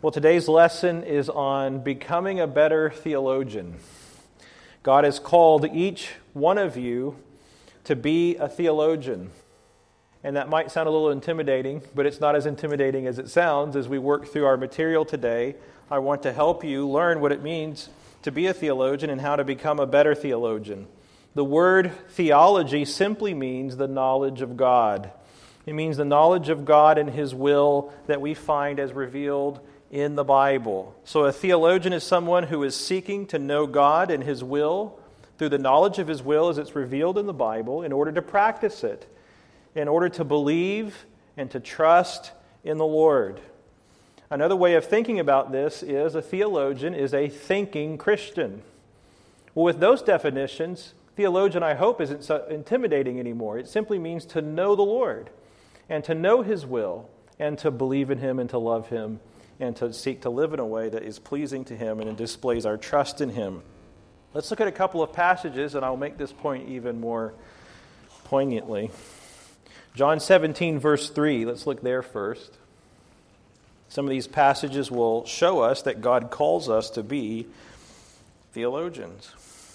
Well, today's lesson is on becoming a better theologian. God has called each one of you to be a theologian. And that might sound a little intimidating, but it's not as intimidating as it sounds. As we work through our material today, I want to help you learn what it means to be a theologian and how to become a better theologian. The word theology simply means the knowledge of God. It means the knowledge of God and His will that we find as revealed in the Bible. So a theologian is someone who is seeking to know God and His will through the knowledge of His will as it's revealed in the Bible in order to practice it, in order to believe and to trust in the Lord. Another way of thinking about this is a theologian is a thinking Christian. Well, with those definitions, theologian, I hope, isn't so intimidating anymore. It simply means to know the Lord and to know His will and to believe in Him and to love Him and to seek to live in a way that is pleasing to Him and displays our trust in Him. Let's look at a couple of passages, and I'll make this point even more poignantly. John 17, verse 3. Let's look there first. Some of these passages will show us that God calls us to be theologians.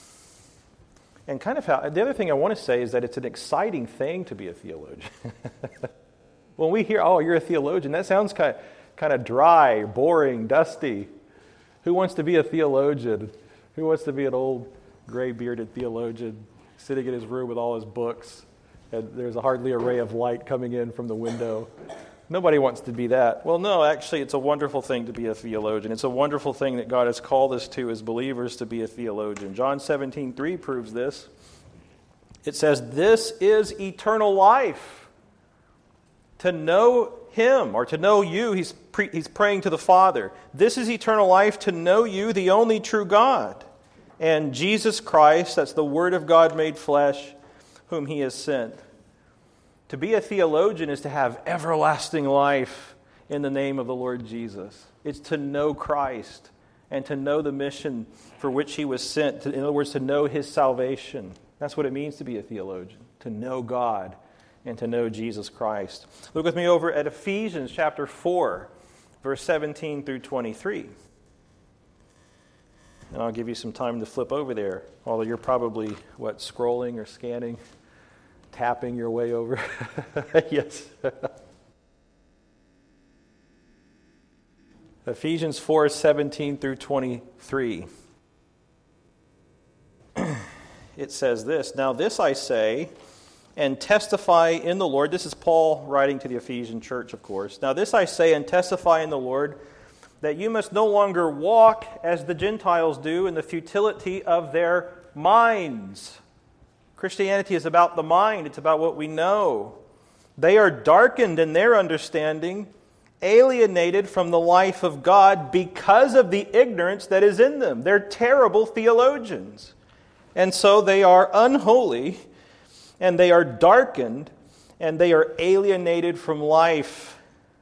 And the other thing I want to say is that it's an exciting thing to be a theologian. When we hear, oh, you're a theologian, that sounds kind of dry, boring, dusty. Who wants to be a theologian? Who wants to be an old, gray-bearded theologian sitting in his room with all his books, and there's hardly a ray of light coming in from the window? Nobody wants to be that. Well, no, actually, it's a wonderful thing to be a theologian. It's a wonderful thing that God has called us to as believers to be a theologian. John 17:3 proves this. It says, "This is eternal life, to know Him," or to know you. He's praying to the Father. "This is eternal life, to know you, the only true God, and Jesus Christ," that's the Word of God made flesh, "whom He has sent." To be a theologian is to have everlasting life in the name of the Lord Jesus. It's to know Christ and to know the mission for which He was sent. In other words, to know His salvation. That's what it means to be a theologian, to know God and to know Jesus Christ. Look with me over at Ephesians chapter 4, verse 17 through 23. And I'll give you some time to flip over there, although you're probably, scrolling or scanning? Tapping your way over. Yes. Ephesians 4, 17 through 23. It says this, "Now this I say, and testify in the Lord." This is Paul writing to the Ephesian church, of course. "Now this I say and testify in the Lord, that you must no longer walk as the Gentiles do in the futility of their minds." Christianity is about the mind. It's about what we know. "They are darkened in their understanding, alienated from the life of God because of the ignorance that is in them." They're terrible theologians. "And so they are unholy, and they are darkened, and they are alienated from life."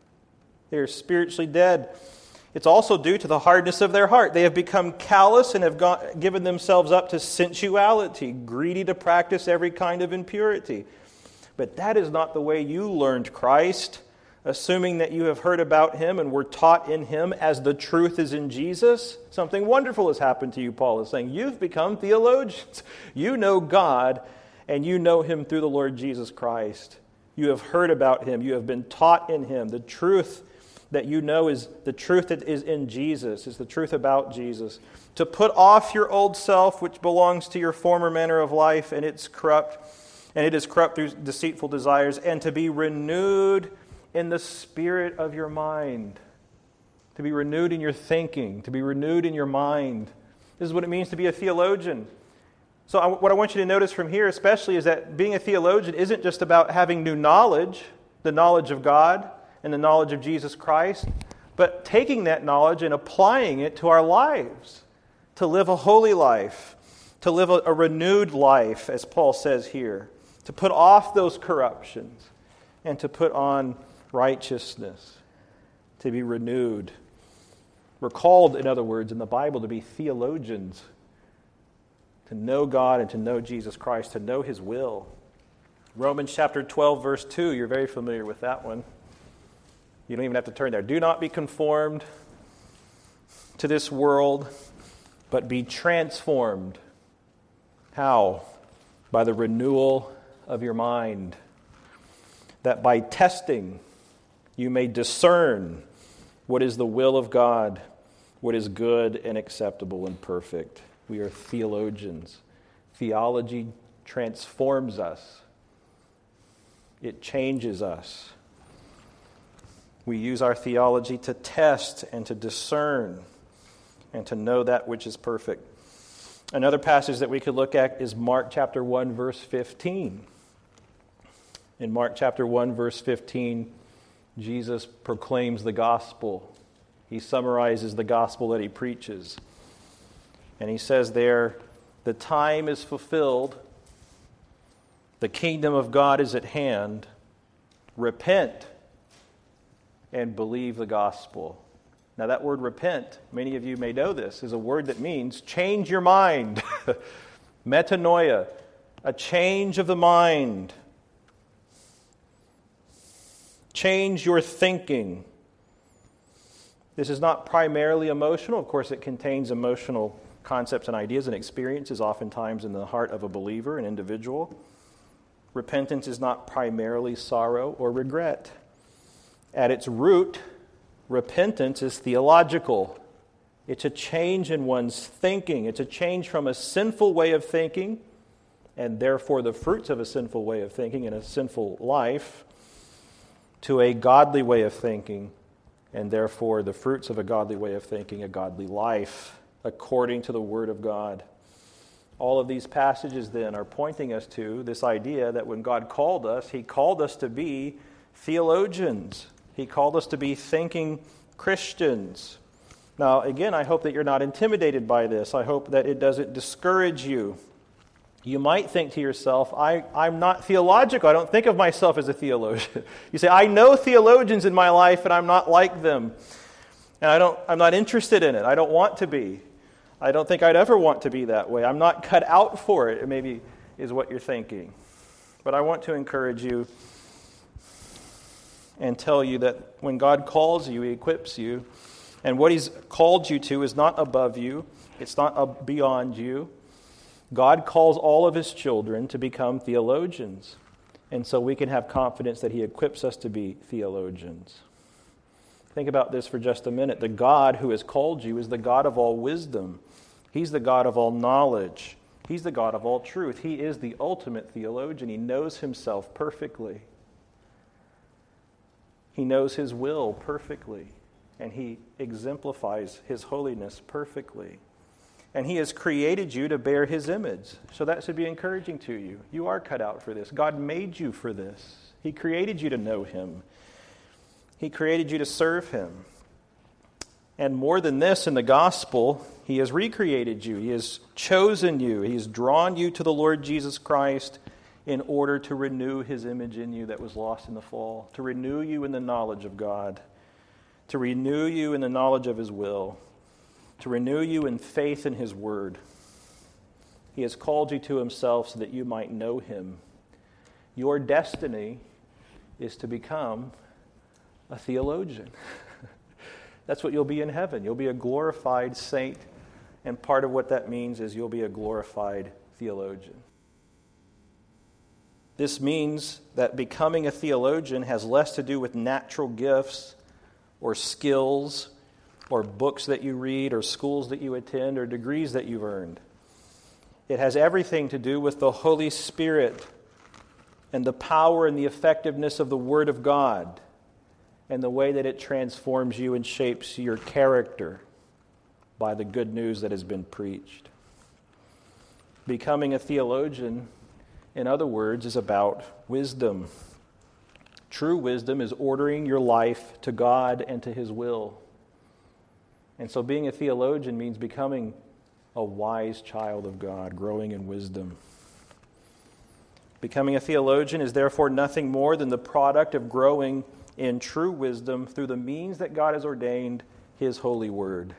They are spiritually dead. "It's also due to the hardness of their heart. They have become callous and have given themselves up to sensuality, greedy to practice every kind of impurity. But that is not the way you learned Christ, assuming that you have heard about Him and were taught in Him as the truth is in Jesus." Something wonderful has happened to you, Paul is saying. You've become theologians. You know God, and you know Him through the Lord Jesus Christ. You have heard about Him. You have been taught in Him. The truth that you know is the truth that is in Jesus, is the truth about Jesus. "To put off your old self, which belongs to your former manner of life, and it is corrupt through deceitful desires, and to be renewed in the spirit of your mind." To be renewed in your thinking, to be renewed in your mind. This is what it means to be a theologian. So what I want you to notice from here especially is that being a theologian isn't just about having new knowledge, the knowledge of God, and the knowledge of Jesus Christ, but taking that knowledge and applying it to our lives, to live a holy life, to live a renewed life, as Paul says here, to put off those corruptions and to put on righteousness, to be renewed. We're called, in other words, in the Bible to be theologians, to know God and to know Jesus Christ, to know His will. Romans chapter 12, verse 2, you're very familiar with that one. You don't even have to turn there. "Do not be conformed to this world, but be transformed. How? By the renewal of your mind, that by testing you may discern what is the will of God, what is good and acceptable and perfect. We are theologians. Theology transforms us. It changes us. We use our theology to test and to discern and to know that which is perfect. Another passage that we could look at is Mark chapter 1, verse 15. In Mark chapter 1, verse 15, Jesus proclaims the gospel. He summarizes the gospel that he preaches. And he says there, the time is fulfilled, the kingdom of God is at hand, repent and believe the gospel. Now that word repent, many of you may know this, is a word that means change your mind. Metanoia, a change of the mind. Change your thinking. This is not primarily emotional. Of course, it contains emotional concepts and ideas and experiences oftentimes in the heart of a believer, an individual. Repentance is not primarily sorrow or regret. At its root, repentance is theological. It's a change in one's thinking. It's a change from a sinful way of thinking, and therefore the fruits of a sinful way of thinking and a sinful life, to a godly way of thinking, and therefore the fruits of a godly way of thinking, a godly life, according to the Word of God. All of these passages then are pointing us to this idea that when God called us, He called us to be theologians. He called us to be thinking Christians. Now, again, I hope that you're not intimidated by this. I hope that it doesn't discourage you. You might think to yourself, I'm not theological. I don't think of myself as a theologian. You say, I know theologians in my life, and I'm not like them. And I'm not interested in it. I don't want to be. I don't think I'd ever want to be that way. I'm not cut out for it, maybe is what you're thinking. But I want to encourage you and tell you that when God calls you, He equips you. And what He's called you to is not above you. It's not beyond you. God calls all of His children to become theologians. And so we can have confidence that He equips us to be theologians. Think about this for just a minute. The God who has called you is the God of all wisdom. He's the God of all knowledge. He's the God of all truth. He is the ultimate theologian. He knows Himself perfectly. He knows His will perfectly. And He exemplifies His holiness perfectly. And He has created you to bear His image. So that should be encouraging to you. You are cut out for this. God made you for this. He created you to know Him. He created you to serve Him. And more than this, in the gospel, He has recreated you. He has chosen you. He has drawn you to the Lord Jesus Christ in order to renew His image in you that was lost in the fall, to renew you in the knowledge of God, to renew you in the knowledge of His will, to renew you in faith in His word. He has called you to Himself so that you might know Him. Your destiny is to become a theologian. That's what you'll be in heaven. You'll be a glorified saint, and part of what that means is you'll be a glorified theologian. This means that becoming a theologian has less to do with natural gifts or skills or books that you read or schools that you attend or degrees that you've earned. It has everything to do with the Holy Spirit and the power and the effectiveness of the Word of God and the way that it transforms you and shapes your character by the good news that has been preached. Becoming a theologian, in other words, is about wisdom. True wisdom is ordering your life to God and to His will. And so being a theologian means becoming a wise child of God, growing in wisdom. Becoming a theologian is therefore nothing more than the product of growing in true wisdom through the means that God has ordained, His holy word.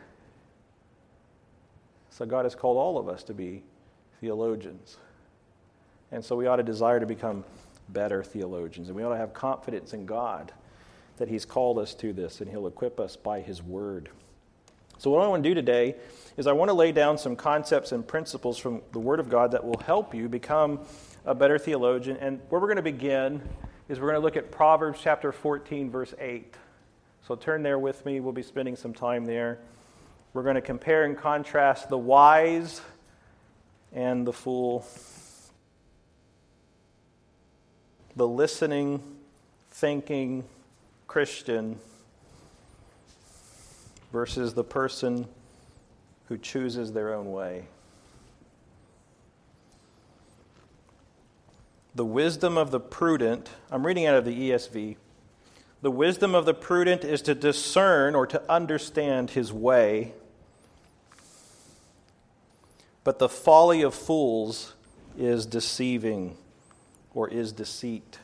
So God has called all of us to be theologians. And so we ought to desire to become better theologians. And we ought to have confidence in God that He's called us to this and He'll equip us by His word. So what I want to do today is I want to lay down some concepts and principles from the Word of God that will help you become a better theologian. And where we're going to begin is we're going to look at Proverbs chapter 14, verse 8. So turn there with me. We'll be spending some time there. We're going to compare and contrast the wise and the fool, the listening, thinking Christian versus the person who chooses their own way. The wisdom of the prudent, I'm reading out of the ESV. The wisdom of the prudent is to discern or to understand his way, but the folly of fools is deceiving or is deceit.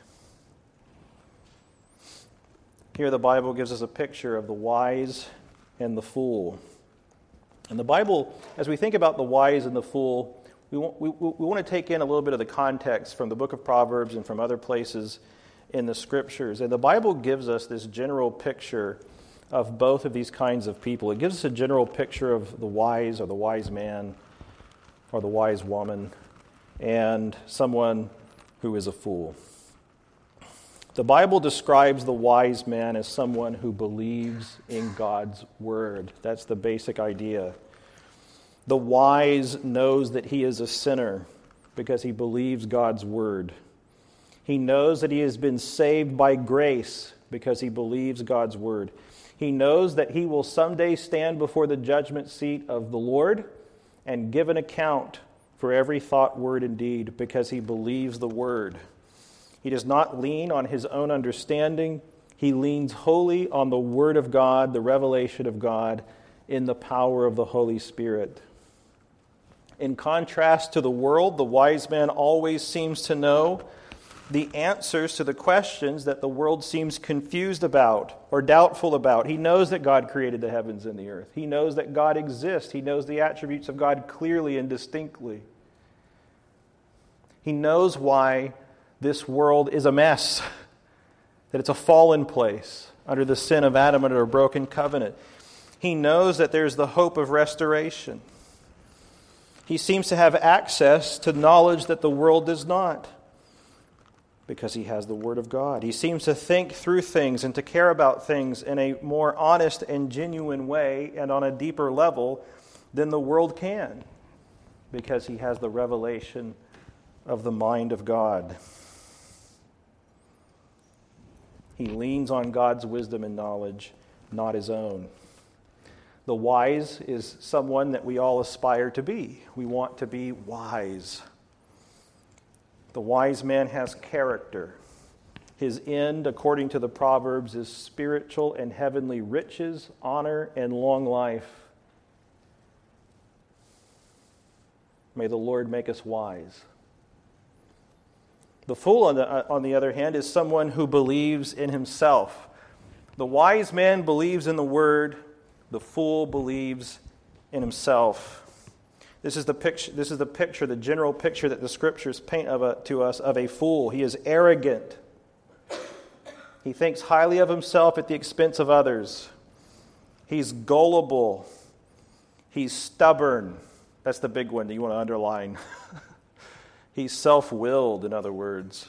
Here the Bible gives us a picture of the wise and the fool. And the Bible, as we think about the wise and the fool, we want to take in a little bit of the context from the book of Proverbs and from other places in the Scriptures. And the Bible gives us this general picture of both of these kinds of people. It gives us a general picture of the wise or the wise man or the wise woman and someone who is a fool. The Bible describes the wise man as someone who believes in God's word. That's the basic idea. The wise knows that he is a sinner because he believes God's word. He knows that he has been saved by grace because he believes God's word. He knows that he will someday stand before the judgment seat of the Lord and give an account for every thought, word, and deed because he believes the word. He does not lean on his own understanding. He leans wholly on the Word of God, the revelation of God, in the power of the Holy Spirit. In contrast to the world, the wise man always seems to know the answers to the questions that the world seems confused about or doubtful about. He knows that God created the heavens and the earth. He knows that God exists. He knows the attributes of God clearly and distinctly. He knows why this world is a mess, that it's a fallen place under the sin of Adam under a broken covenant. He knows that there's the hope of restoration. He seems to have access to knowledge that the world does not because he has the Word of God. He seems to think through things and to care about things in a more honest and genuine way and on a deeper level than the world can because he has the revelation of the mind of God. He leans on God's wisdom and knowledge, not his own. The wise is someone that we all aspire to be. We want to be wise. The wise man has character. His end, according to the Proverbs, is spiritual and heavenly riches, honor, and long life. May the Lord make us wise. The fool, on the other hand, is someone who believes in himself. The wise man believes in the word. The fool believes in himself. This is the picture, the general picture that the Scriptures paint to us of a fool. He is arrogant. He thinks highly of himself at the expense of others. He's gullible. He's stubborn. That's the big one that you want to underline. He's self-willed, in other words.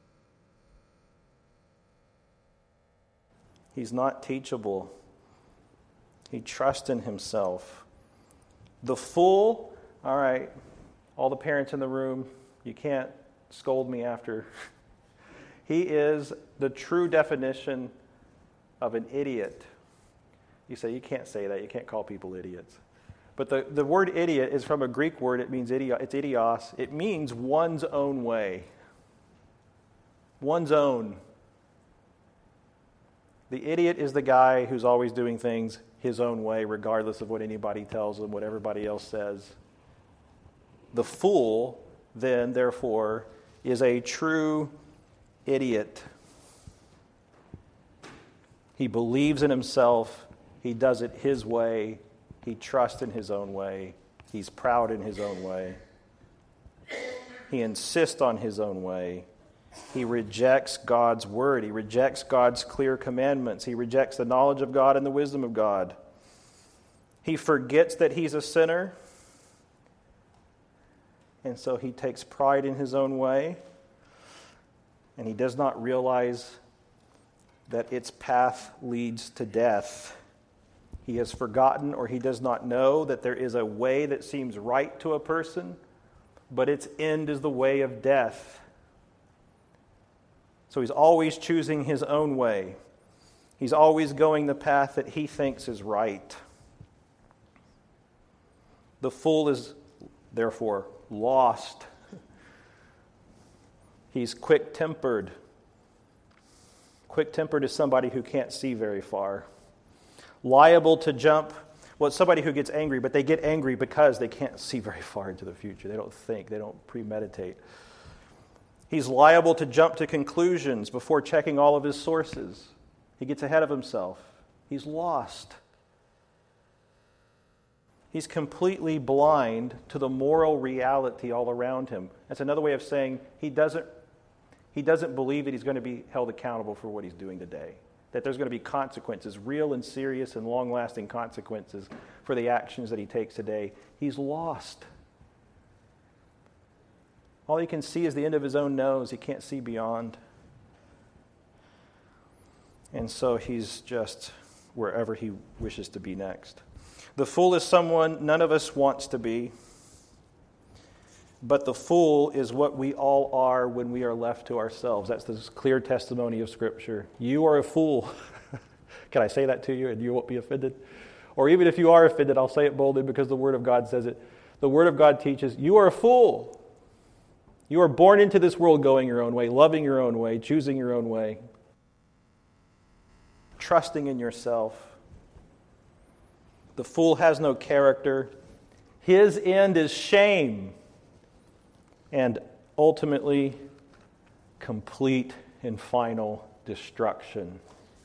He's not teachable. He trusts in himself. The fool, all right, all the parents in the room, you can't scold me after. He is the true definition of an idiot. You say, you can't say that. You can't call people idiots. But the word idiot is from a Greek word. It means it's idios. It means one's own way. One's own. The idiot is the guy who's always doing things his own way, regardless of what anybody tells him, what everybody else says. The fool, then, therefore, is a true idiot. He believes in himself. He does it his way. He trusts in his own way. He's proud in his own way. He insists on his own way. He rejects God's word. He rejects God's clear commandments. He rejects the knowledge of God and the wisdom of God. He forgets that he's a sinner, and so he takes pride in his own way, and he does not realize that its path leads to death. He has forgotten, or he does not know, that there is a way that seems right to a person, but its end is the way of death. So he's always choosing his own way. He's always going the path that he thinks is right. The fool is, therefore, lost. He's quick-tempered. Quick-tempered is somebody who can't see very far. Liable to jump. Well, it's somebody who gets angry, but they get angry because they can't see very far into the future. They don't think. They don't premeditate. He's liable to jump to conclusions before checking all of his sources. He gets ahead of himself. He's lost. He's completely blind to the moral reality all around him. That's another way of saying he doesn't believe that he's going to be held accountable for what he's doing today. That there's going to be consequences, real and serious and long-lasting consequences for the actions that he takes today. He's lost. All he can see is the end of his own nose. He can't see beyond. And so he's just wherever he wishes to be next. The fool is someone none of us wants to be. But the fool is what we all are when we are left to ourselves. That's the clear testimony of Scripture. You are a fool. Can I say that to you and you won't be offended? Or even if you are offended, I'll say it boldly because the Word of God says it. The Word of God teaches, you are a fool. You are born into this world going your own way, loving your own way, choosing your own way, trusting in yourself. The fool has no character. His end is shame. And ultimately, complete and final destruction.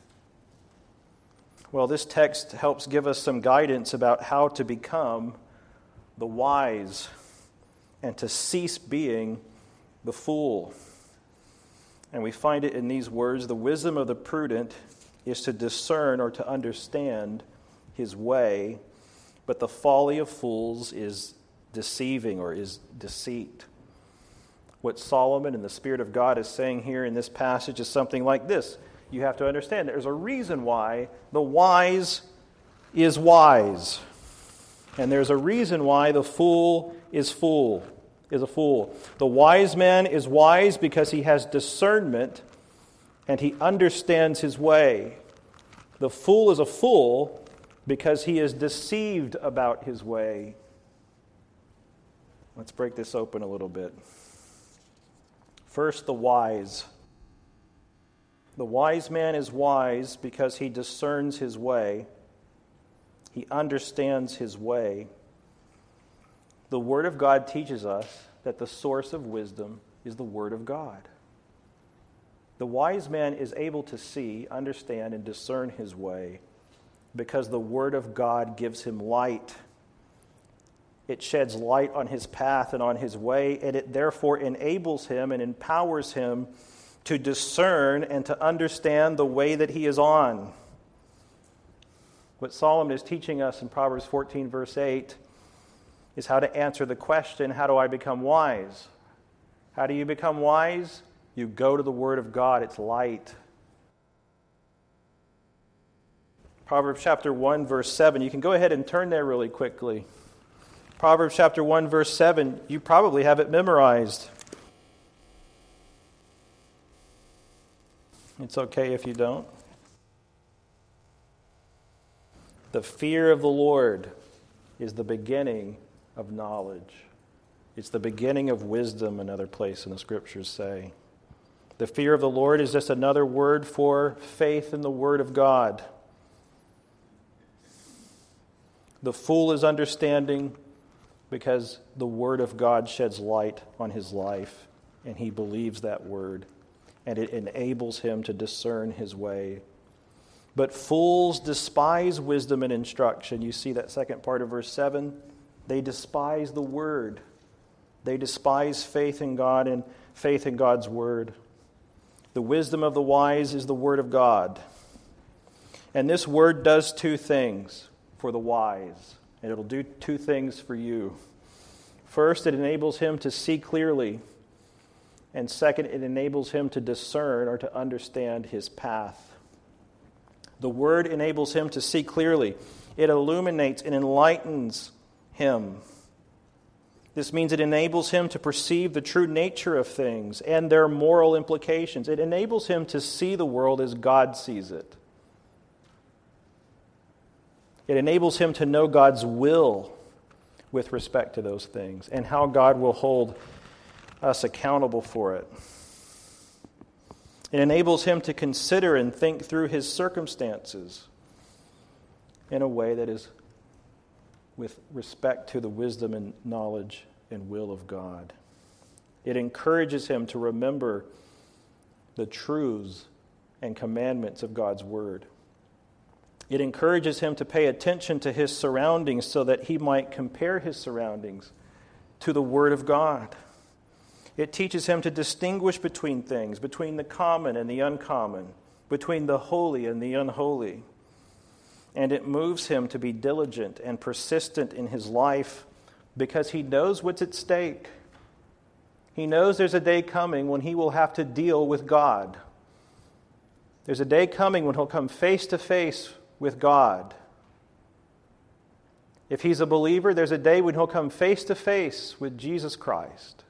Well, this text helps give us some guidance about how to become the wise and to cease being the fool. And we find it in these words: the wisdom of the prudent is to discern or to understand his way, but the folly of fools is deceiving or is deceit. What Solomon and the Spirit of God is saying here in this passage is something like this. You have to understand there's a reason why the wise is wise. And there's a reason why the fool is a fool. The wise man is wise because he has discernment and he understands his way. The fool is a fool because he is deceived about his way. Let's break this open a little bit. First, the wise. The wise man is wise because he discerns his way. He understands his way. The Word of God teaches us that the source of wisdom is the Word of God. The wise man is able to see, understand, and discern his way because the Word of God gives him light. It sheds light on his path and on his way, and it therefore enables him and empowers him to discern and to understand the way that he is on. What Solomon is teaching us in Proverbs 14, verse 8, is how to answer the question, how do I become wise? How do you become wise? You go to the Word of God. It's light. Proverbs chapter 1, verse 7. You can go ahead and turn there really quickly. Proverbs chapter 1, verse 7. You probably have it memorized. It's okay if you don't. The fear of the Lord is the beginning of knowledge. It's the beginning of wisdom, another place in the Scriptures say. The fear of the Lord is just another word for faith in the Word of God. The fool is understanding because the Word of God sheds light on his life, and he believes that Word, and it enables him to discern his way. But fools despise wisdom and instruction. You see that second part of verse 7? They despise the Word. They despise faith in God and faith in God's Word. The wisdom of the wise is the Word of God. And this Word does two things. for the wise, and it'll do two things for you. First, it enables him to see clearly, and second, it enables him to discern or to understand his path. The Word enables him to see clearly. It illuminates and enlightens him. This means it enables him to perceive the true nature of things and their moral implications. It enables him to see the world as God sees it. It enables him to know God's will with respect to those things and how God will hold us accountable for it. It enables him to consider and think through his circumstances in a way that is with respect to the wisdom and knowledge and will of God. It encourages him to remember the truths and commandments of God's Word. It encourages him to pay attention to his surroundings so that he might compare his surroundings to the Word of God. It teaches him to distinguish between things, between the common and the uncommon, between the holy and the unholy. And it moves him to be diligent and persistent in his life because he knows what's at stake. He knows there's a day coming when he will have to deal with God. There's a day coming when he'll come face to face with God. If he's a believer, there's a day when he'll come face to face with Jesus Christ.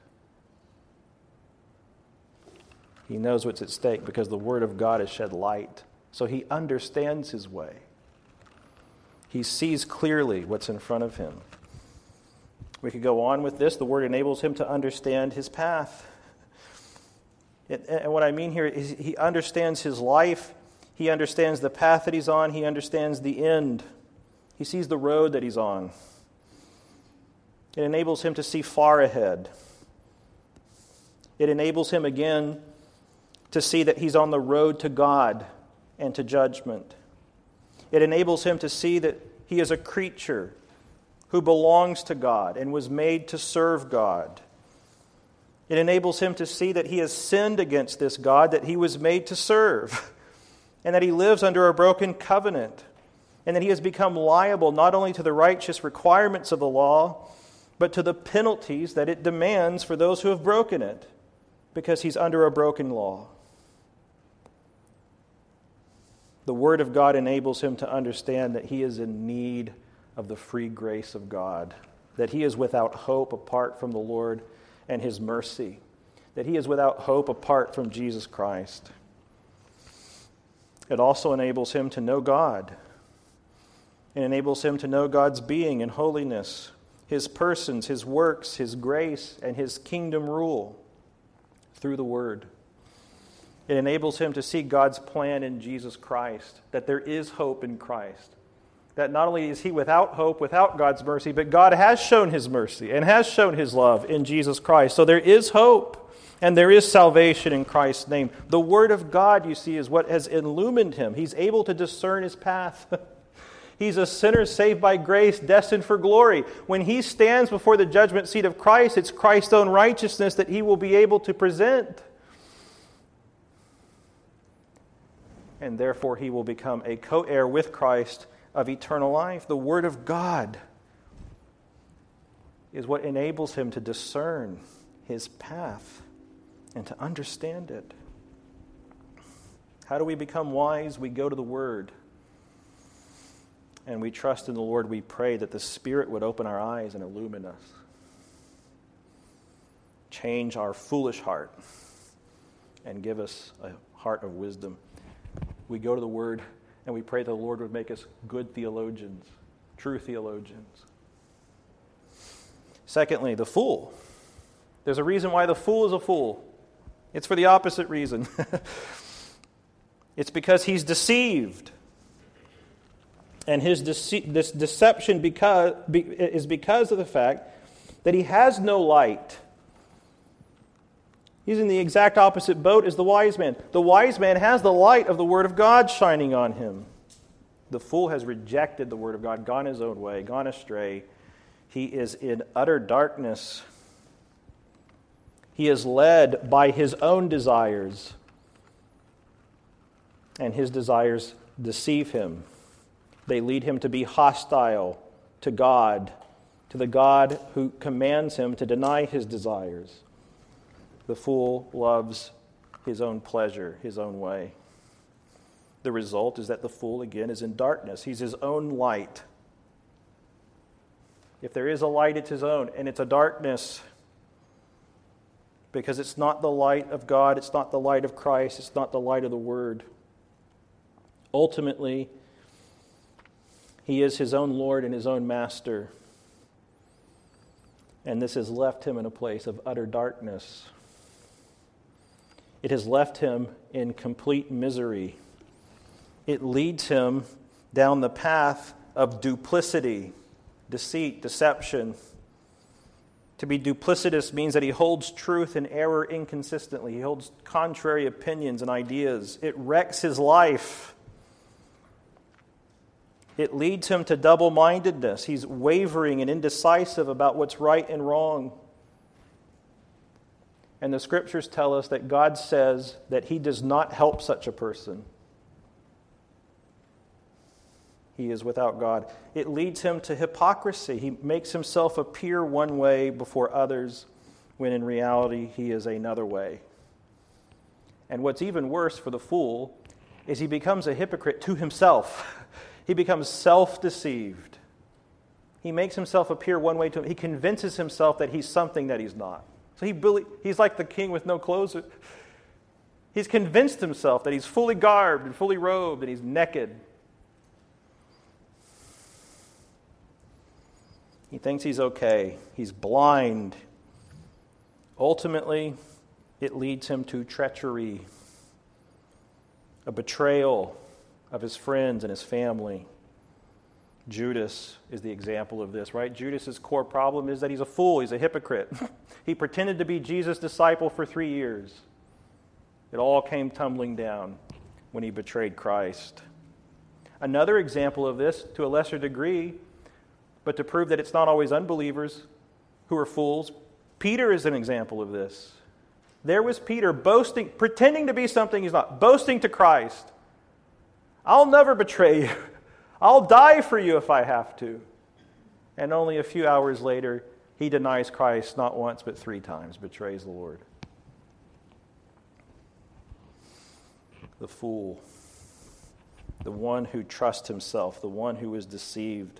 He knows what's at stake because the Word of God has shed light. So he understands his way. He sees clearly what's in front of him. We could go on with this. The Word enables him to understand his path. And what I mean here is he understands his life. He understands the path that he's on. He understands the end. He sees the road that he's on. It enables him to see far ahead. It enables him again to see that he's on the road to God and to judgment. It enables him to see that he is a creature who belongs to God and was made to serve God. It enables him to see that he has sinned against this God that he was made to serve, and that he lives under a broken covenant, and that he has become liable not only to the righteous requirements of the law, but to the penalties that it demands for those who have broken it, because he's under a broken law. The Word of God enables him to understand that he is in need of the free grace of God, that he is without hope apart from the Lord and His mercy, that he is without hope apart from Jesus Christ. It also enables him to know God. It enables him to know God's being and holiness, His persons, His works, His grace, and His kingdom rule through the Word. It enables him to see God's plan in Jesus Christ, that there is hope in Christ. That not only is he without hope, without God's mercy, but God has shown His mercy and has shown His love in Jesus Christ. So there is hope and there is salvation in Christ's name. The Word of God, you see, is what has illumined him. He's able to discern his path. He's a sinner saved by grace, destined for glory. When he stands before the judgment seat of Christ, it's Christ's own righteousness that he will be able to present. And therefore he will become a co-heir with Christ of eternal life. The Word of God is what enables him to discern his path and to understand it. How do we become wise? We go to the Word. And we trust in the Lord. We pray that the Spirit would open our eyes and illumine us. Change our foolish heart and give us a heart of wisdom. We go to the Word and we pray the Lord would make us good theologians, true theologians. Secondly, the fool. There's a reason why the fool is a fool. It's for the opposite reason. It's because he's deceived. And this deception is because of the fact that he has no light. He's in the exact opposite boat as the wise man. The wise man has the light of the Word of God shining on him. The fool has rejected the Word of God, gone his own way, gone astray. He is in utter darkness. He is led by his own desires, and his desires deceive him. They lead him to be hostile to God, to the God who commands him to deny his desires. The fool loves his own pleasure, his own way. The result is that the fool, again, is in darkness. He's his own light. If there is a light, it's his own, and it's a darkness because it's not the light of God, it's not the light of Christ, it's not the light of the Word. Ultimately, he is his own Lord and his own master, and this has left him in a place of utter darkness. It has left him in complete misery. It leads him down the path of duplicity, deceit, deception. To be duplicitous means that he holds truth and error inconsistently. He holds contrary opinions and ideas. It wrecks his life. It leads him to double-mindedness. He's wavering and indecisive about what's right and wrong. And the Scriptures tell us that God says that he does not help such a person. He is without God. It leads him to hypocrisy. He makes himself appear one way before others, when in reality he is another way. And what's even worse for the fool is he becomes a hypocrite to himself. He becomes self-deceived. He makes himself appear one way to him. He convinces himself that he's something that he's not. So he's like the king with no clothes. He's convinced himself that he's fully garbed and fully robed and he's naked. He thinks he's okay. He's blind. Ultimately, it leads him to treachery, a betrayal of his friends and his family. Judas is the example of this, right? Judas's core problem is that he's a fool. He's a hypocrite. He pretended to be Jesus' disciple for 3 years. It all came tumbling down when he betrayed Christ. Another example of this, to a lesser degree, but to prove that it's not always unbelievers who are fools, Peter is an example of this. There was Peter boasting, pretending to be something he's not, boasting to Christ. I'll never betray you. I'll die for you if I have to. And only a few hours later, he denies Christ not once but 3 times, betrays the Lord. The fool, the one who trusts himself, the one who is deceived.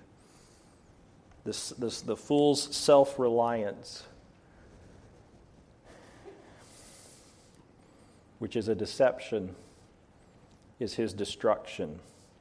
The fool's self-reliance, which is a deception, is his destruction.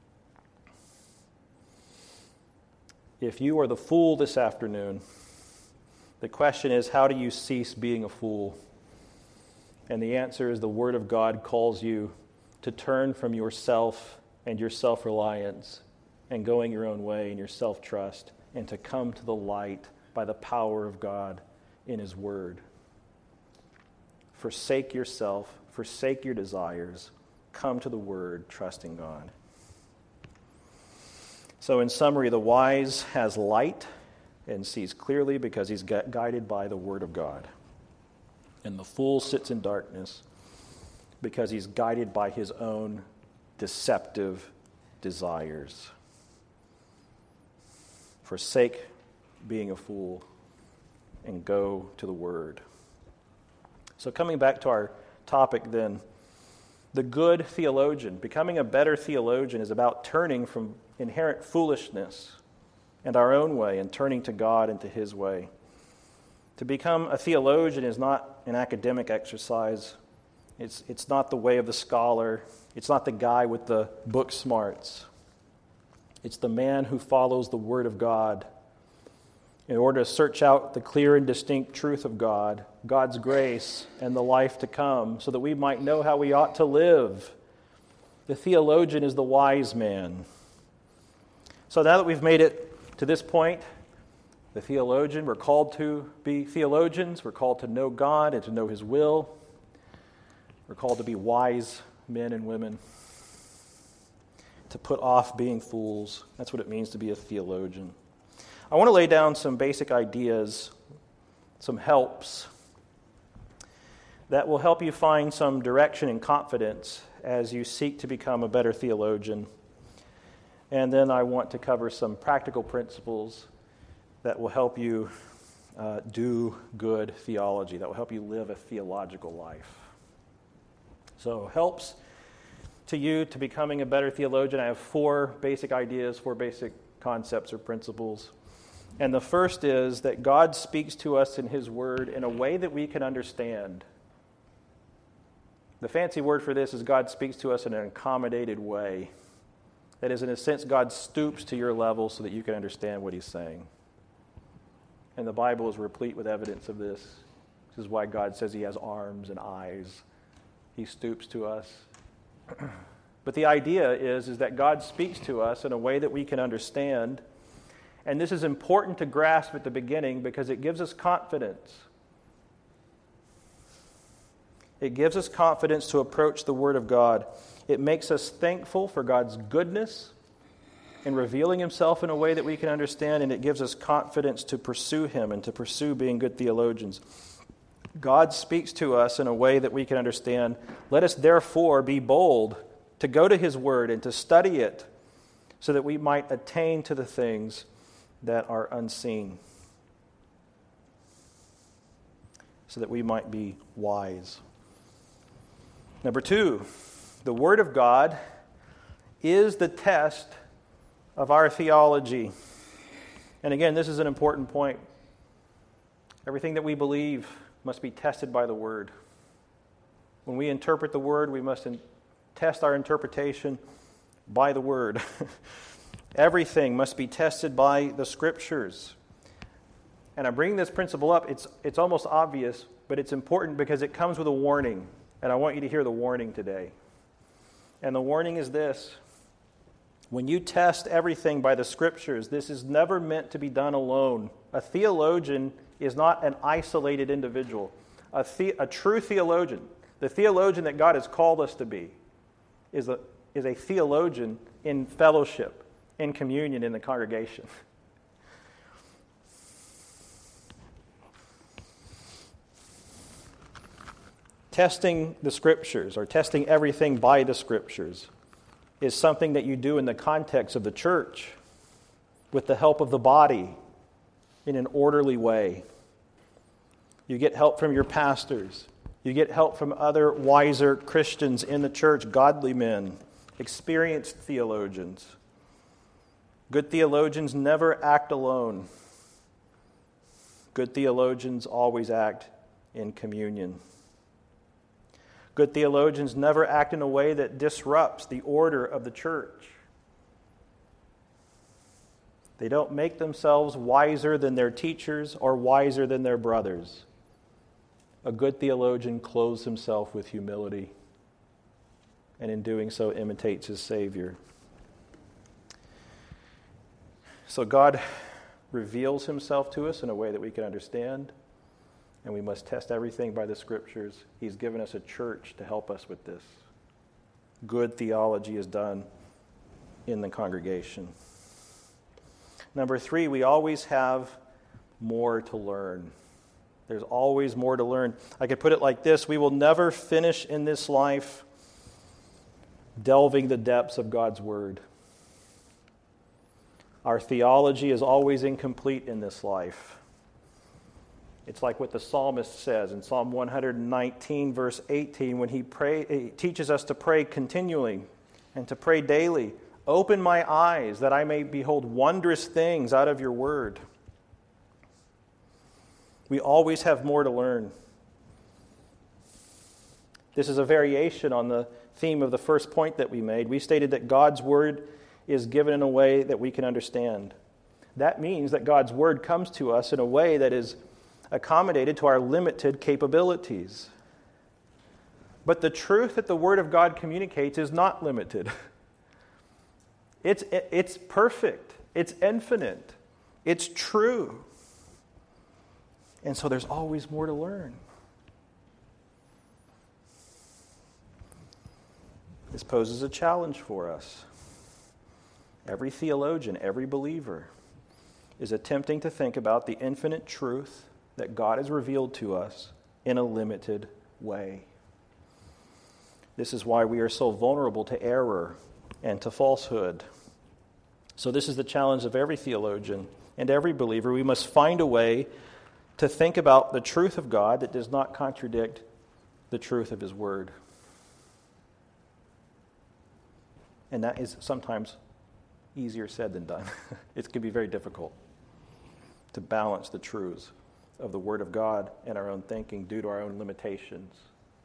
If you are the fool this afternoon, the question is, how do you cease being a fool? And the answer is the Word of God calls you to turn from yourself and your self-reliance and going your own way and your self-trust, and to come to the light by the power of God in His Word. Forsake yourself, forsake your desires, come to the Word, trusting God. So in summary, the wise has light and sees clearly because he's guided by the Word of God. And the fool sits in darkness because he's guided by his own deceptive desires. Forsake being a fool and go to the Word. So coming back to our topic then, the good theologian, becoming a better theologian, is about turning from inherent foolishness and our own way and turning to God and to His way. To become a theologian is not an academic exercise. It's not the way of the scholar. It's not the guy with the book smarts. It's the man who follows the Word of God in order to search out the clear and distinct truth of God, God's grace, and the life to come, so that we might know how we ought to live. The theologian is the wise man. So now that we've made it to this point, the theologian, we're called to be theologians. We're called to know God and to know His will. We're called to be wise men and women, to put off being fools. That's what it means to be a theologian. I want to lay down some basic ideas, some helps, that will help you find some direction and confidence as you seek to become a better theologian. And then I want to cover some practical principles that will help you do good theology, that will help you live a theological life. So, helps to you to becoming a better theologian. I have 4 basic ideas, 4 basic concepts or principles. And the first is that God speaks to us in His Word in a way that we can understand. The fancy word for this is God speaks to us in an accommodated way. That is, in a sense, God stoops to your level so that you can understand what He's saying. And the Bible is replete with evidence of this. This is why God says He has arms and eyes. He stoops to us. But the idea is that God speaks to us in a way that we can understand. And this is important to grasp at the beginning because it gives us confidence. It gives us confidence to approach the Word of God. It makes us thankful for God's goodness in revealing Himself in a way that we can understand, and it gives us confidence to pursue Him and to pursue being good theologians. God speaks to us in a way that we can understand. Let us therefore be bold to go to His Word and to study it so that we might attain to the things that are unseen, so that we might be wise. Number 2, the Word of God is the test of our theology. And again, this is an important point. Everything that we believe must be tested by the Word. When we interpret the Word, we must test our interpretation by the Word. Everything must be tested by the Scriptures. And I'm bringing this principle up. It's almost obvious, but it's important because it comes with a warning. And I want you to hear the warning today. And the warning is this. When you test everything by the Scriptures, this is never meant to be done alone. A theologian is not an isolated individual. A true theologian, the theologian that God has called us to be, is a theologian in fellowship, in communion, in the congregation. Testing the Scriptures, or testing everything by the Scriptures, is something that you do in the context of the church, with the help of the body, in an orderly way. You get help from your pastors. You get help from other wiser Christians in the church, godly men, experienced theologians. Good theologians never act alone. Good theologians always act in communion. Good theologians never act in a way that disrupts the order of the church. They don't make themselves wiser than their teachers or wiser than their brothers. A good theologian clothes himself with humility, and in doing so imitates his Savior. So God reveals Himself to us in a way that we can understand, and we must test everything by the Scriptures. He's given us a church to help us with this. Good theology is done in the congregation. Number 3, we always have more to learn. There's always more to learn. I could put it like this: we will never finish in this life delving the depths of God's Word. Our theology is always incomplete in this life. It's like what the psalmist says in Psalm 119, verse 18, when he teaches us to pray continually and to pray daily. Open my eyes that I may behold wondrous things out of your word. We always have more to learn. This is a variation on the theme of the first point that we made. We stated that God's word is given in a way that we can understand. That means that God's word comes to us in a way that is accommodated to our limited capabilities. But the truth that the Word of God communicates is not limited. It's perfect. It's infinite. It's true. And so there's always more to learn. This poses a challenge for us. Every theologian, every believer is attempting to think about the infinite truth that God has revealed to us in a limited way. This is why we are so vulnerable to error and to falsehood. So this is the challenge of every theologian and every believer. We must find a way to think about the truth of God that does not contradict the truth of His Word. And that is sometimes easier said than done. It can be very difficult to balance the truths of the Word of God and our own thinking due to our own limitations.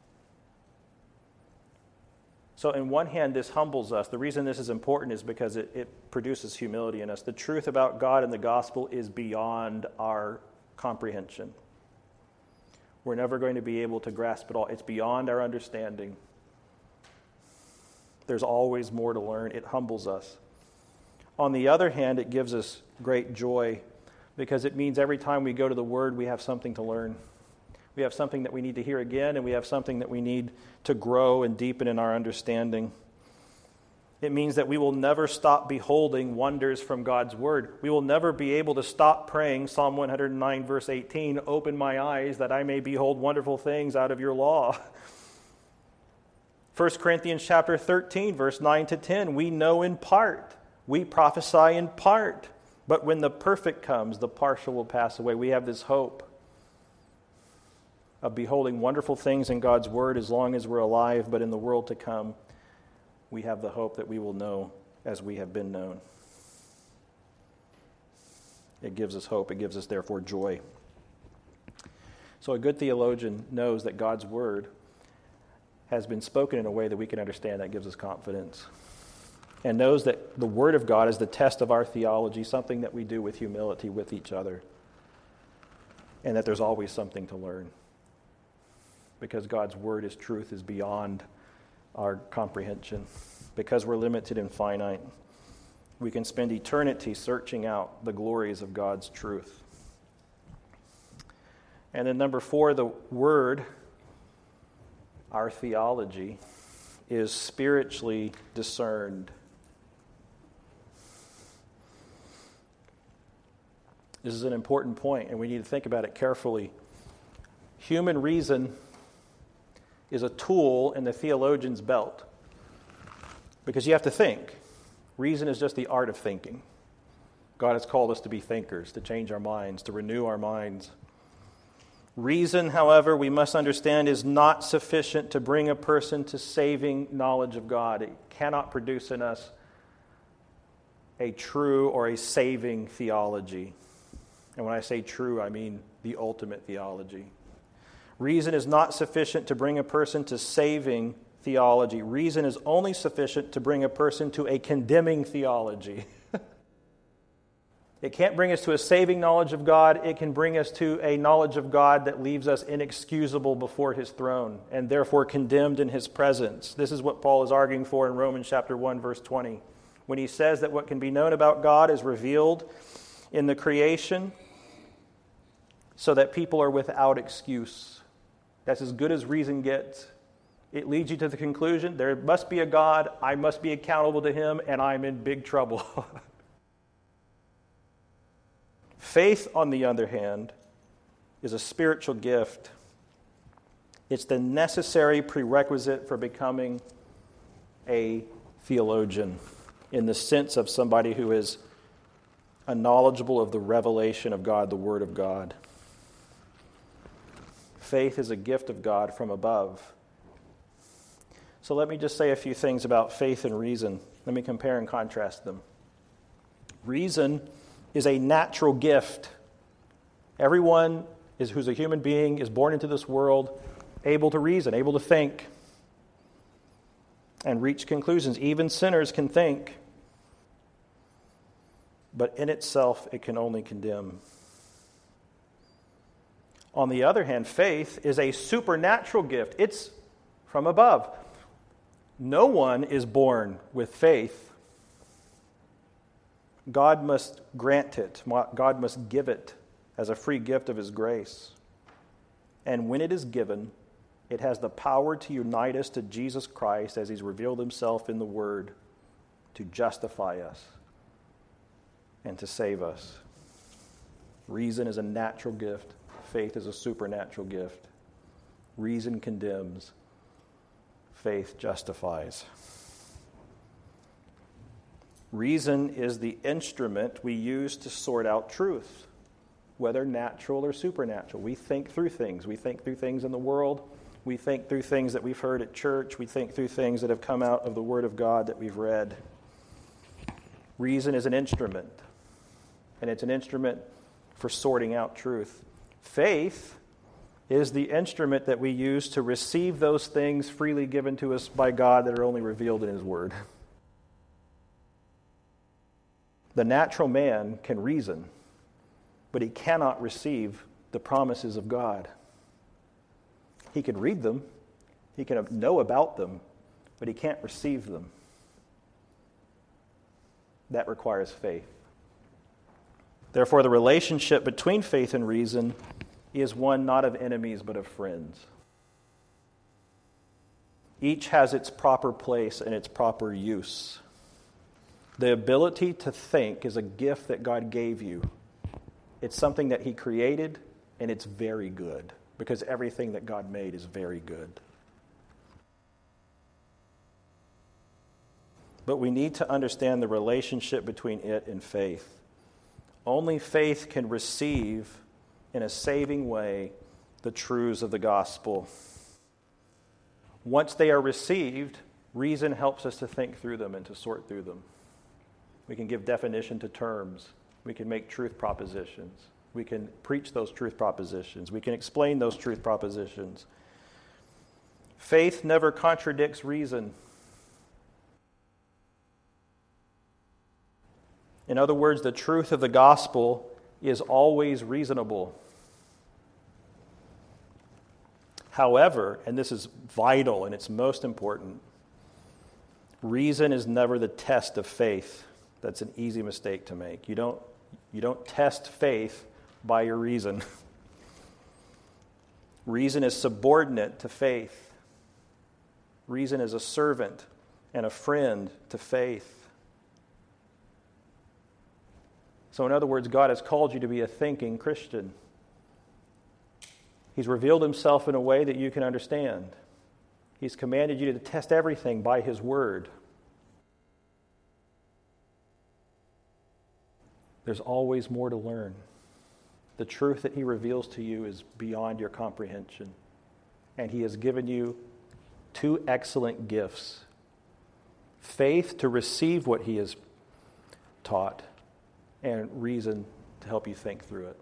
So in one hand, this humbles us. The reason this is important is because it produces humility in us. The truth about God and the gospel is beyond our comprehension. We're never going to be able to grasp it all. It's beyond our understanding. There's always more to learn. It humbles us. On the other hand, it gives us great joy because it means every time we go to the Word, we have something to learn. We have something that we need to hear again, and we have something that we need to grow and deepen in our understanding. It means that we will never stop beholding wonders from God's Word. We will never be able to stop praying Psalm 109, verse 18, "Open my eyes that I may behold wonderful things out of your law." 1 Corinthians chapter 13, verse 9 to 10, we know in part, we prophesy in part, but when the perfect comes, the partial will pass away. We have this hope of beholding wonderful things in God's Word as long as we're alive, but in the world to come, we have the hope that we will know as we have been known. It gives us hope. It gives us, therefore, joy. So a good theologian knows that God's Word has been spoken in a way that we can understand. That gives us confidence. And knows that the Word of God is the test of our theology, something that we do with humility with each other. And that there's always something to learn. Because God's Word is truth, is beyond our comprehension. Because we're limited and finite, we can spend eternity searching out the glories of God's truth. And then number 4, the Word, our theology, is spiritually discerned. This is an important point, and we need to think about it carefully. Human reason is a tool in the theologian's belt. Because you have to think. Reason is just the art of thinking. God has called us to be thinkers, to change our minds, to renew our minds. Reason, however, we must understand, is not sufficient to bring a person to saving knowledge of God. It cannot produce in us a true or a saving theology. And when I say true, I mean the ultimate theology. Reason is not sufficient to bring a person to saving theology. Reason is only sufficient to bring a person to a condemning theology. It can't bring us to a saving knowledge of God. It can bring us to a knowledge of God that leaves us inexcusable before His throne and therefore condemned in His presence. This is what Paul is arguing for in Romans chapter 1, verse 20. When he says that what can be known about God is revealed in the creation so that people are without excuse. That's as good as reason gets. It leads you to the conclusion, there must be a God, I must be accountable to Him, and I'm in big trouble. Faith, on the other hand, is a spiritual gift. It's the necessary prerequisite for becoming a theologian in the sense of somebody who is knowledgeable of the revelation of God, the Word of God. Faith is a gift of God from above. So let me just say a few things about faith and reason. Let me compare and contrast them. Reason is a natural gift. Everyone who's a human being is born into this world able to reason, able to think, and reach conclusions. Even sinners can think. But in itself, it can only condemn. On the other hand, faith is a supernatural gift. It's from above. No one is born with faith. God must grant it. God must give it as a free gift of His grace. And when it is given, it has the power to unite us to Jesus Christ as He's revealed Himself in the Word, to justify us and to save us. Reason is a natural gift. Faith is a supernatural gift. Reason condemns. Faith justifies. Reason is the instrument we use to sort out truth, whether natural or supernatural. We think through things. We think through things in the world. We think through things that we've heard at church. We think through things that have come out of the Word of God that we've read. Reason is an instrument, and it's an instrument for sorting out truth. Faith is the instrument that we use to receive those things freely given to us by God that are only revealed in His Word. The natural man can reason, but he cannot receive the promises of God. He can read them, he can know about them, but he can't receive them. That requires faith. Therefore, the relationship between faith and reason is one not of enemies but of friends. Each has its proper place and its proper use. The ability to think is a gift that God gave you. It's something that He created, and it's very good, because everything that God made is very good. But we need to understand the relationship between it and faith. Only faith can receive, in a saving way, the truths of the gospel. Once they are received, reason helps us to think through them and to sort through them. We can give definition to terms. We can make truth propositions. We can preach those truth propositions. We can explain those truth propositions. Faith never contradicts reason. In other words, the truth of the gospel is always reasonable. However, and this is vital and it's most important, reason is never the test of faith. That's an easy mistake to make. You don't test faith by your reason. Reason is subordinate to faith. Reason is a servant and a friend to faith. So in other words, God has called you to be a thinking Christian. He's revealed Himself in a way that you can understand. He's commanded you to test everything by His Word. There's always more to learn. The truth that He reveals to you is beyond your comprehension. And He has given you two excellent gifts. Faith to receive what He has taught, and reason to help you think through it.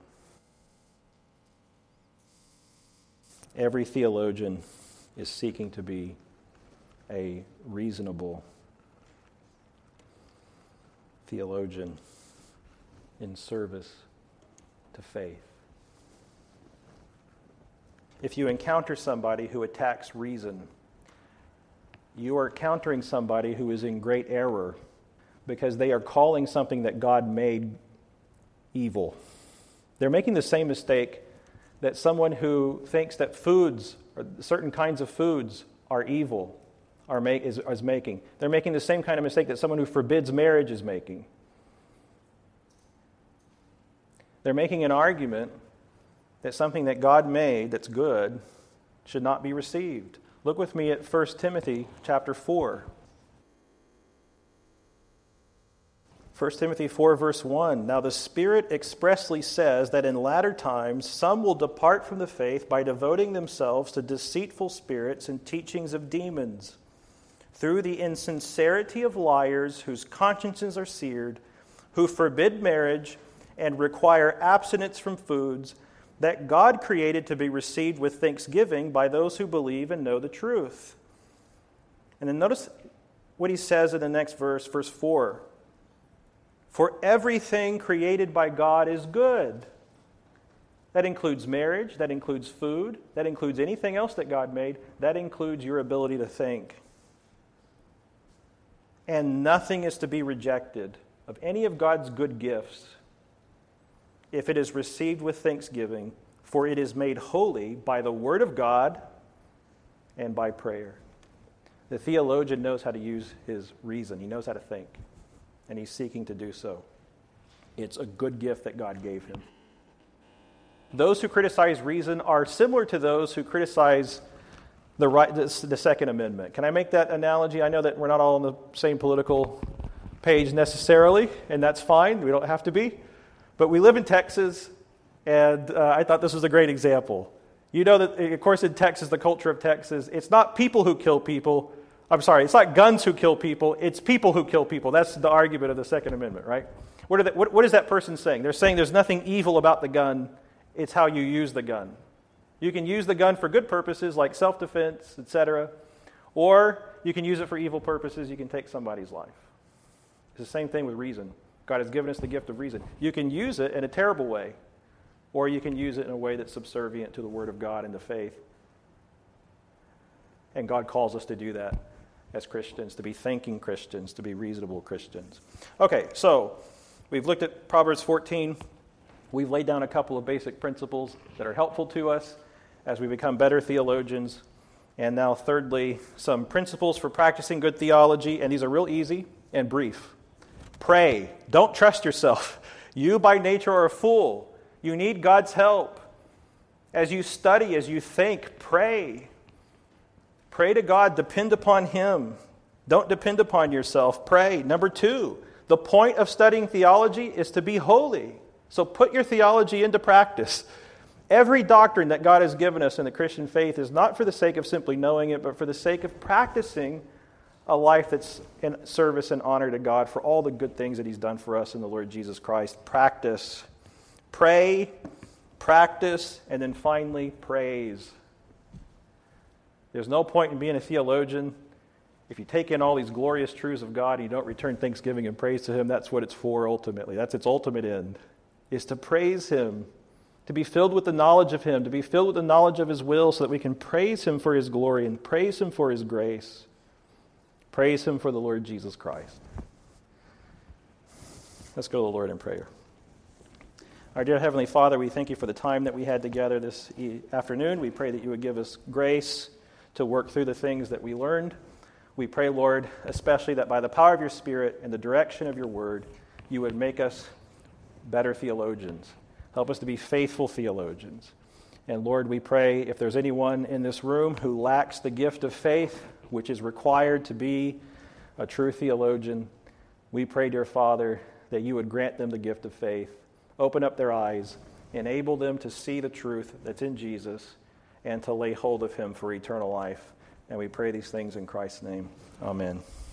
Every theologian is seeking to be a reasonable theologian in service to faith. If you encounter somebody who attacks reason, you are encountering somebody who is in great error because they are calling something that God made evil. They're making the same mistake that someone who thinks that foods, or certain kinds of foods, are evil is making. They're making the same kind of mistake that someone who forbids marriage is making. They're making an argument that something that God made that's good should not be received. Look with me at 1 Timothy chapter 4. 1 Timothy 4, verse 1. Now the Spirit expressly says that in latter times some will depart from the faith by devoting themselves to deceitful spirits and teachings of demons, through the insincerity of liars whose consciences are seared, who forbid marriage and require abstinence from foods that God created to be received with thanksgiving by those who believe and know the truth. And then notice what he says in the next verse, verse 4. For everything created by God is good. That includes marriage, that includes food, that includes anything else that God made, that includes your ability to think. And nothing is to be rejected of any of God's good gifts if it is received with thanksgiving, for it is made holy by the word of God and by prayer. The theologian knows how to use his reason. He knows how to think, and he's seeking to do so. It's a good gift that God gave him. Those who criticize reason are similar to those who criticize the Second Amendment. Can I make that analogy? I know that we're not all on the same political page necessarily, and that's fine. We don't have to be. But we live in Texas, and I thought this was a great example. You know that, of course, in Texas, the culture of Texas, it's not people who kill people. It's not guns who kill people. It's people who kill people. That's the argument of the Second Amendment, right? What is that person saying? They're saying there's nothing evil about the gun. It's how you use the gun. You can use the gun for good purposes like self-defense, etc., or you can use it for evil purposes. You can take somebody's life. It's the same thing with reason. God has given us the gift of reason. You can use it in a terrible way, or you can use it in a way that's subservient to the Word of God and to faith. And God calls us to do that as Christians, to be thinking Christians, to be reasonable Christians. Okay, so we've looked at Proverbs 14. We've laid down a couple of basic principles that are helpful to us as we become better theologians. And now, thirdly, some principles for practicing good theology, and these are real easy and brief. Pray. Don't trust yourself. You, by nature, are a fool. You need God's help. As you study, as you think, pray. Pray to God. Depend upon Him. Don't depend upon yourself. Pray. Number 2, the point of studying theology is to be holy. So put your theology into practice. Every doctrine that God has given us in the Christian faith is not for the sake of simply knowing it, but for the sake of practicing a life that's in service and honor to God for all the good things that He's done for us in the Lord Jesus Christ. Practice. Pray, practice, and then finally praise. There's no point in being a theologian if you take in all these glorious truths of God and you don't return thanksgiving and praise to Him. That's what it's for ultimately. That's its ultimate end, is to praise Him, to be filled with the knowledge of Him, to be filled with the knowledge of His will so that we can praise Him for His glory and praise Him for His grace. Praise Him for the Lord Jesus Christ. Let's go to the Lord in prayer. Our dear Heavenly Father, we thank You for the time that we had together this afternoon. We pray that You would give us grace to work through the things that we learned. We pray, Lord, especially that by the power of Your Spirit and the direction of Your Word, You would make us better theologians. Help us to be faithful theologians. And Lord, we pray if there's anyone in this room who lacks the gift of faith, which is required to be a true theologian, we pray, dear Father, that You would grant them the gift of faith. Open up their eyes, enable them to see the truth that's in Jesus, and to lay hold of Him for eternal life. And we pray these things in Christ's name. Amen.